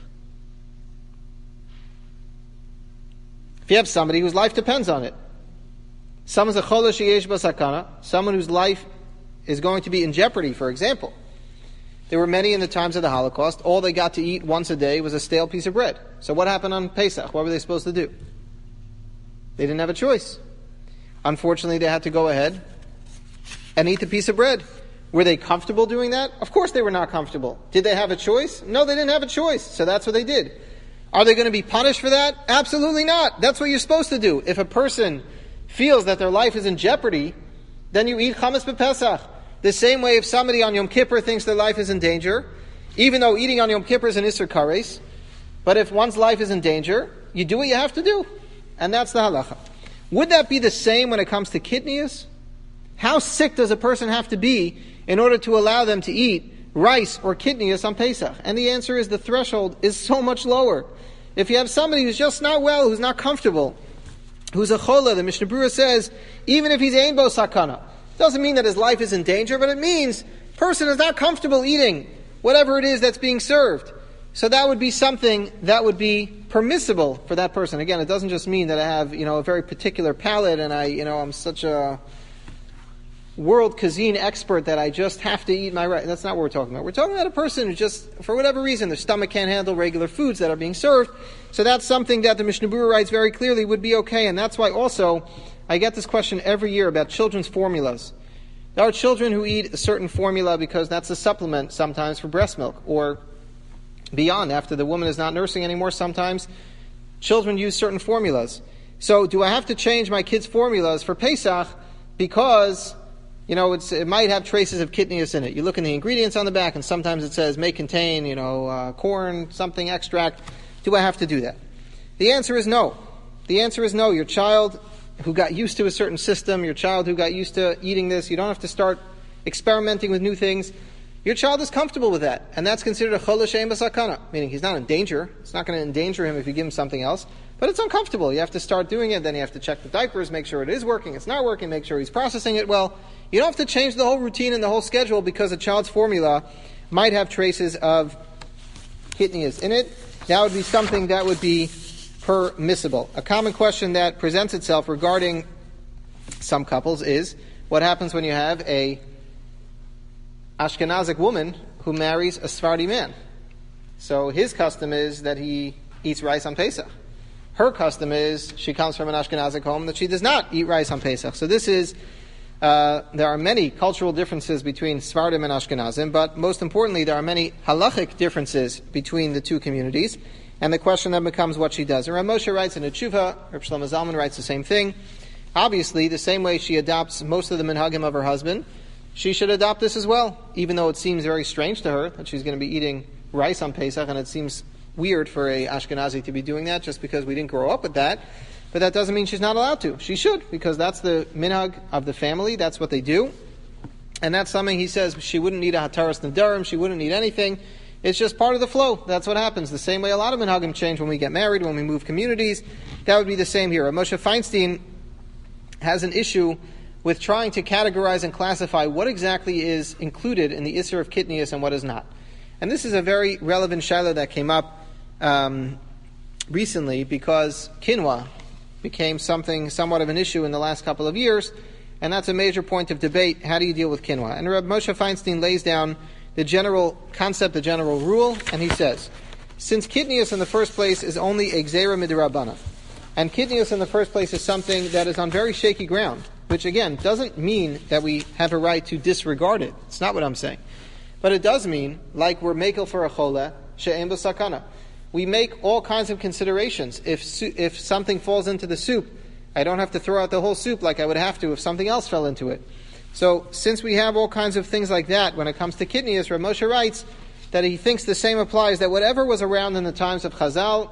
If you have somebody whose life depends on it. Someone's a chola sheyesh basakana, someone whose life is going to be in jeopardy, for example. There were many in the times of the Holocaust. All they got to eat once a day was a stale piece of bread. So what happened on Pesach? What were they supposed to do? They didn't have a choice. Unfortunately, they had to go ahead and eat the piece of bread. Were they comfortable doing that? Of course they were not comfortable. Did they have a choice? No, they didn't have a choice. So that's what they did. Are they going to be punished for that? Absolutely not. That's what you're supposed to do. If a person feels that their life is in jeopardy, then you eat chametz b'Pesach. The same way if somebody on Yom Kippur thinks their life is in danger, even though eating on Yom Kippur is an Isser Kares, but if one's life is in danger, you do what you have to do. And that's the halacha. Would that be the same when it comes to kitnius? How sick does a person have to be in order to allow them to eat rice or kitnius on Pesach? And the answer is the threshold is so much lower. If you have somebody who's just not well, who's not comfortable, who's a chola, the Mishnah Berurah says, even if he's ein bo sakana, doesn't mean that his life is in danger, but it means person is not comfortable eating whatever it is that's being served. So that would be something that would be permissible for that person. Again, it doesn't just mean that I have, a very particular palate and I'm such a world cuisine expert that I just have to eat my rice. That's not what we're talking about. We're talking about a person who just, for whatever reason, their stomach can't handle regular foods that are being served. So that's something that the Mishnah Berurah writes very clearly would be okay. And that's why also, I get this question every year about children's formulas. There are children who eat a certain formula because that's a supplement sometimes for breast milk or beyond. After the woman is not nursing anymore, sometimes children use certain formulas. So do I have to change my kids' formulas for Pesach because it might have traces of kitnius in it? You look in the ingredients on the back, and sometimes it says may contain, corn, something extract. Do I have to do that? The answer is no. The answer is no. Your child who got used to a certain system, your child who got used to eating this, you don't have to start experimenting with new things. Your child is comfortable with that, and that's considered a chola she'ein b'sakana, meaning he's not in danger. It's not going to endanger him if you give him something else, but it's uncomfortable. You have to start doing it, then you have to check the diapers, make sure it is working, it's not working, make sure he's processing it well. You don't have to change the whole routine and the whole schedule because a child's formula might have traces of kitnius in it. That would be something that would be permissible. A common question that presents itself regarding some couples is, what happens when you have a Ashkenazic woman who marries a Sephardi man? So his custom is that he eats rice on Pesach. Her custom is she comes from an Ashkenazic home that she does not eat rice on Pesach. So this is there are many cultural differences between Sephardim and Ashkenazim, but most importantly, there are many halachic differences between the two communities. And the question then becomes what she does. And Rav Moshe writes in a tshuva, Rav Shlomo Zalman writes the same thing. Obviously, the same way she adopts most of the minhagim of her husband, she should adopt this as well, even though it seems very strange to her that she's going to be eating rice on Pesach, and it seems weird for a Ashkenazi to be doing that just because we didn't grow up with that. But that doesn't mean she's not allowed to. She should, because that's the minhag of the family. That's what they do. And that's something he says she wouldn't need a hataras nedarim, she wouldn't need anything. It's just part of the flow. That's what happens. The same way a lot of minhagim change when we get married, when we move communities. That would be the same here. Moshe Feinstein has an issue with trying to categorize and classify what exactly is included in the Isser of Kitnius and what is not. And this is a very relevant shaila that came up recently because quinoa became something somewhat of an issue in the last couple of years, and that's a major point of debate. How do you deal with quinoa? And Reb Moshe Feinstein lays down the general concept, the general rule, and he says, since Kitnius in the first place is only a Gzeira Midrabana, and Kitnius in the first place is something that is on very shaky ground, which again doesn't mean that we have a right to disregard it. It's not what I'm saying. But it does mean, like we're makel for a chola, she'em b'sakana. We make all kinds of considerations. If something falls into the soup, I don't have to throw out the whole soup like I would have to if something else fell into it. So, since we have all kinds of things like that when it comes to Kitnius, Rav Moshe writes that he thinks the same applies, that whatever was around in the times of the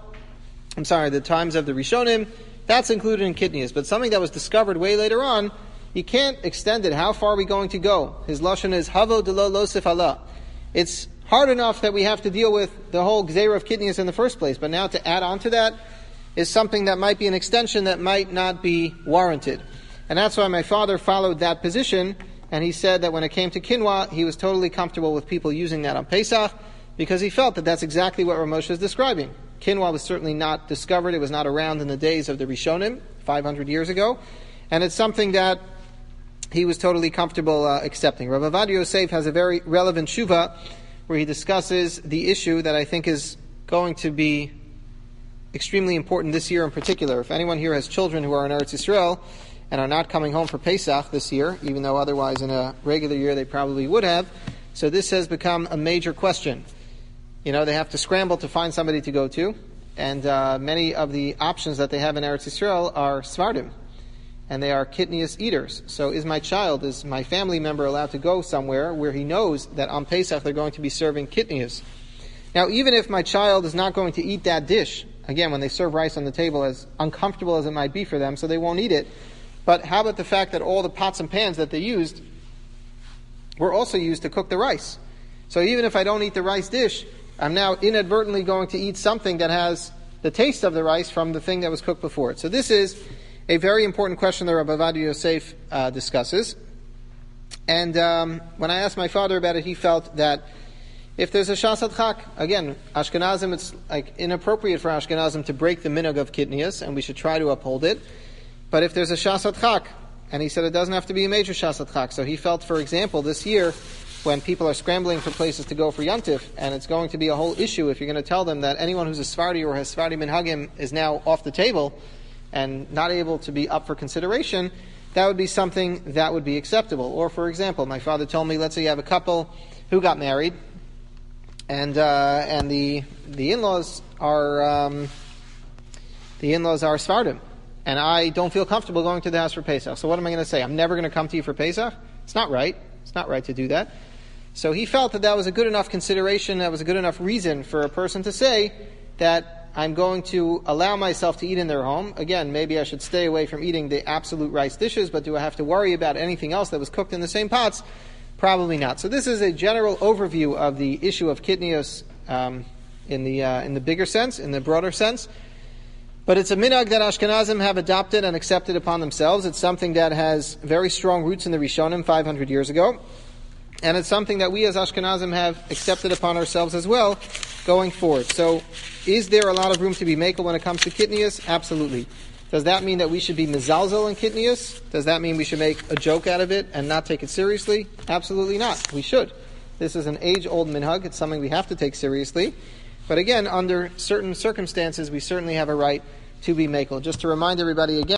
times of the Rishonim, that's included in Kitnius. But something that was discovered way later on, you can't extend it. How far are we going to go? His lashon is havo de lo losif Allah. It's hard enough that we have to deal with the whole Gzeira of Kitnius in the first place, but now to add on to that is something that might be an extension that might not be warranted. And that's why my father followed that position, and he said that when it came to quinoa, he was totally comfortable with people using that on Pesach, because he felt that that's exactly what Rav Moshe is describing. Quinoa was certainly not discovered, it was not around in the days of the Rishonim, 500 years ago, and it's something that he was totally comfortable accepting. Rav Ovadia Yosef has a very relevant shuva, where he discusses the issue that I think is going to be extremely important this year in particular. If anyone here has children who are in Eretz Yisrael and are not coming home for Pesach this year, even though otherwise in a regular year they probably would have, so this has become a major question. They have to scramble to find somebody to go to, and many of the options that they have in Eretz Yisrael are Svardim, and they are Kitnius eaters. So is my family member allowed to go somewhere where he knows that on Pesach they're going to be serving Kitnius? Now, even if my child is not going to eat that dish, again, when they serve rice on the table, as uncomfortable as it might be for them, so they won't eat it, but how about the fact that all the pots and pans that they used were also used to cook the rice? So even if I don't eat the rice dish, I'm now inadvertently going to eat something that has the taste of the rice from the thing that was cooked before it. So this is a very important question that Rav Ovadia Yosef discusses. And when I asked my father about it, he felt that if there's a Shasat Chak, again, Ashkenazim, it's like inappropriate for Ashkenazim to break the minhag of Kitnius, and we should try to uphold it. But if there's a Shasat Chak, and he said it doesn't have to be a major Shasat Chak, so he felt, for example, this year, when people are scrambling for places to go for Yantif, and it's going to be a whole issue if you're going to tell them that anyone who's a Sfardi or has Sfardi minhagim is now off the table and not able to be up for consideration, that would be something that would be acceptable. Or, for example, my father told me, let's say you have a couple who got married, and the in-laws are Sfardim, and I don't feel comfortable going to the house for Pesach. So what am I going to say? I'm never going to come to you for Pesach? It's not right. It's not right to do that. So he felt that was a good enough consideration, that was a good enough reason for a person to say that I'm going to allow myself to eat in their home. Again, maybe I should stay away from eating the absolute rice dishes, but do I have to worry about anything else that was cooked in the same pots? Probably not. So this is a general overview of the issue of Kitnius in the bigger sense, in the broader sense. But it's a minhag that Ashkenazim have adopted and accepted upon themselves. It's something that has very strong roots in the Rishonim 500 years ago. And it's something that we as Ashkenazim have accepted upon ourselves as well going forward. So is there a lot of room to be makel when it comes to Kitnius? Absolutely. Does that mean that we should be mezalzel in Kitnius? Does that mean we should make a joke out of it and not take it seriously? Absolutely not. We should. This is an age-old minhag. It's something we have to take seriously. But again, under certain circumstances, we certainly have a right to be makel. Just to remind everybody again,